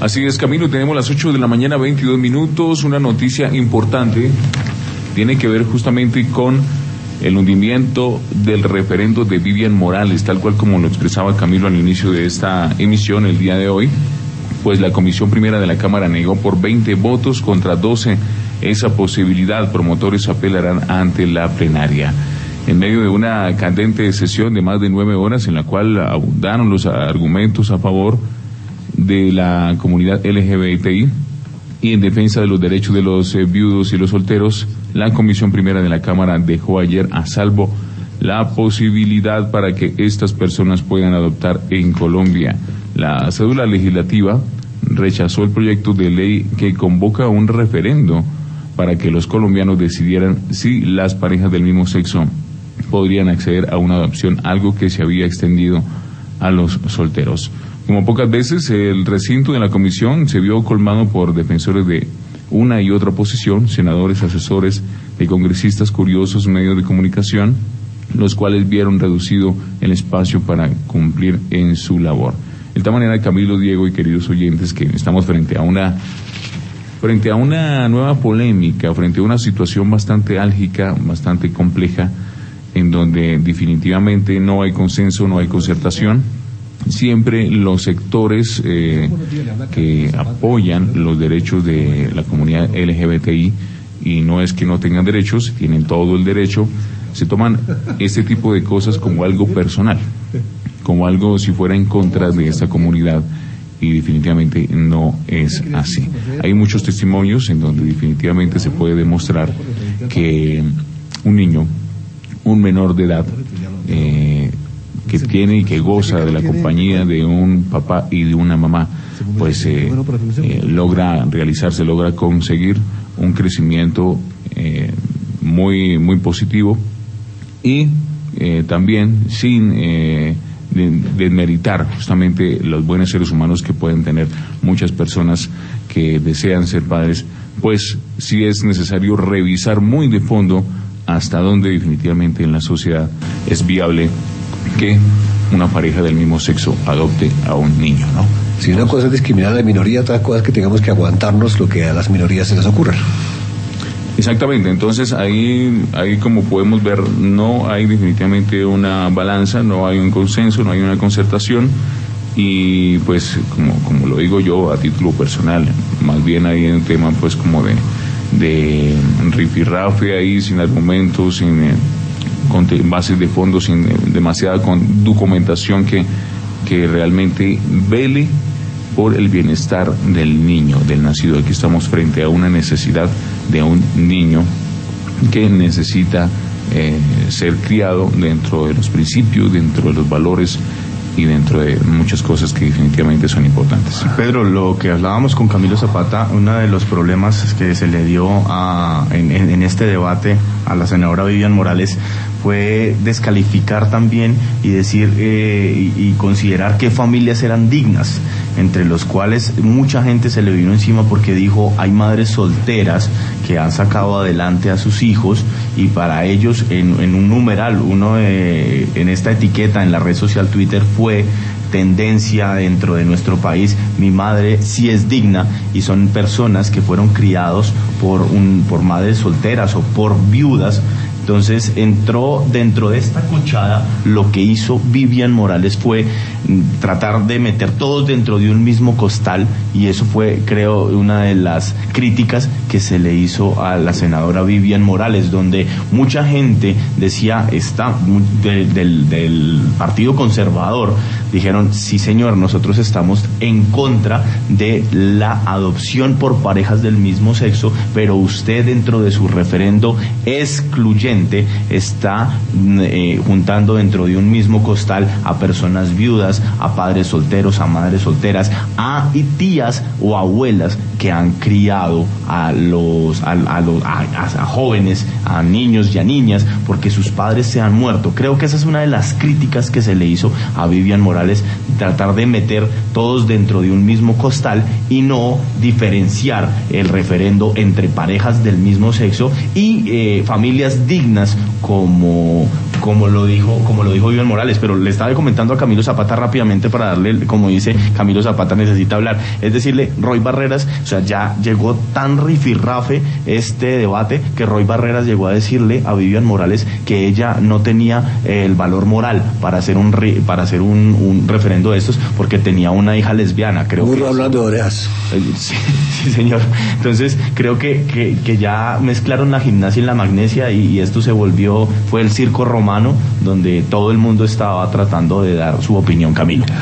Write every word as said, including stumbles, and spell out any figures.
Así es, Camilo, tenemos las ocho de la mañana, veintidós minutos. Una noticia importante tiene que ver justamente con el hundimiento del referendo de Vivian Morales, tal cual como lo expresaba Camilo al inicio de esta emisión el día de hoy. Pues la Comisión Primera de la Cámara negó por veinte votos contra doce esa posibilidad. Promotores apelarán ante la plenaria. En medio de una candente sesión de más de nueve horas en la cual abundaron los argumentos a favor de la comunidad L G B T I y en defensa de los derechos de los eh, viudos y los solteros, la Comisión Primera de la Cámara dejó ayer a salvo la posibilidad para que estas personas puedan adoptar en Colombia. La cédula legislativa rechazó el proyecto de ley que convoca un referendo para que los colombianos decidieran si las parejas del mismo sexo podrían acceder a una adopción, algo que se había extendido a los solteros. Como pocas veces, el recinto de la comisión se vio colmado por defensores de una y otra posición, senadores, asesores de congresistas, curiosos, medios de comunicación, los cuales vieron reducido el espacio para cumplir en su labor. De tal manera, Camilo, Diego y queridos oyentes, que estamos frente a una frente a una nueva polémica, frente a una situación bastante álgica, bastante compleja, en donde definitivamente no hay consenso, no hay concertación. Siempre los sectores eh, que apoyan los derechos de la comunidad L G B T I, y no es que no tengan derechos, tienen todo el derecho, se toman este tipo de cosas como algo personal, como algo si fuera en contra de esta comunidad, y definitivamente no es así. Hay muchos testimonios en donde definitivamente se puede demostrar que un niño, un menor de edad, eh, que tiene y que goza de la compañía de un papá y de una mamá, pues eh, eh, logra realizarse, logra conseguir un crecimiento eh, muy muy positivo y eh, también sin eh, desmeritar justamente los buenos seres humanos que pueden tener muchas personas que desean ser padres. Pues sí es necesario revisar muy de fondo hasta dónde definitivamente en la sociedad es viable que una pareja del mismo sexo adopte a un niño, ¿no? Si una cosa es discriminar a la minoría, otra cosa es que tengamos que aguantarnos lo que a las minorías se les ocurra. Exactamente, entonces ahí, ahí como podemos ver, no hay definitivamente una balanza, no hay un consenso, no hay una concertación, y pues como, como lo digo yo a título personal, más bien hay un tema pues como de, de rifirrafe ahí, sin argumentos, sin eh, con bases de fondo, sin eh, demasiada con documentación que, que realmente vele por el bienestar del niño, del nacido. Aquí estamos frente a una necesidad de un niño que necesita eh, ser criado dentro de los principios, dentro de los valores y dentro de muchas cosas que definitivamente son importantes. Pedro, lo que hablábamos con Camilo Zapata, uno de los problemas que se le dio a, en, en este debate a la senadora Vivian Morales fue descalificar también y decir eh, y, y considerar qué familias eran dignas, entre los cuales mucha gente se le vino encima porque dijo hay madres solteras que han sacado adelante a sus hijos, y para ellos en, en un numeral, uno eh, en esta etiqueta en la red social Twitter fue tendencia dentro de nuestro país, mi madre sí es digna, y son personas que fueron criados por un por madres solteras o por viudas. Entonces entró dentro de esta cochada, lo que hizo Vivian Morales fue tratar de meter todos dentro de un mismo costal, y eso fue, creo, una de las críticas que se le hizo a la senadora Vivian Morales, donde mucha gente decía, está de, del, del Partido Conservador, dijeron, sí señor, nosotros estamos en contra de la adopción por parejas del mismo sexo, pero usted dentro de su referendo excluyente está eh, juntando dentro de un mismo costal a personas viudas, a padres solteros, a madres solteras, a tías o abuelas que han criado a los a, a, los, a, a jóvenes, a niños y a niñas, porque sus padres se han muerto. Creo que esa es una de las críticas que se le hizo a Vivian Morales, tratar de meter todos dentro de un mismo costal y no diferenciar el referendo entre parejas del mismo sexo y eh, familias dignas como como lo dijo, como lo dijo Vivian Morales, pero le estaba comentando a Camilo Zapata rápidamente para darle, como dice Camilo Zapata, necesita hablar, es decirle, Roy Barreras, o sea, ya llegó tan rifirrafe este debate que Roy Barreras llegó a decirle a Vivian Morales que ella no tenía eh, el valor moral para hacer un para hacer un, un referendo de estos porque tenía una hija lesbiana, creo. Burro que hablando de orejas. Sí, sí, señor. Entonces creo que, que, que ya mezclaron la gimnasia y la magnesia y, y esto se volvió, fue el circo romano donde todo el mundo estaba tratando de dar su opinión, Camilo.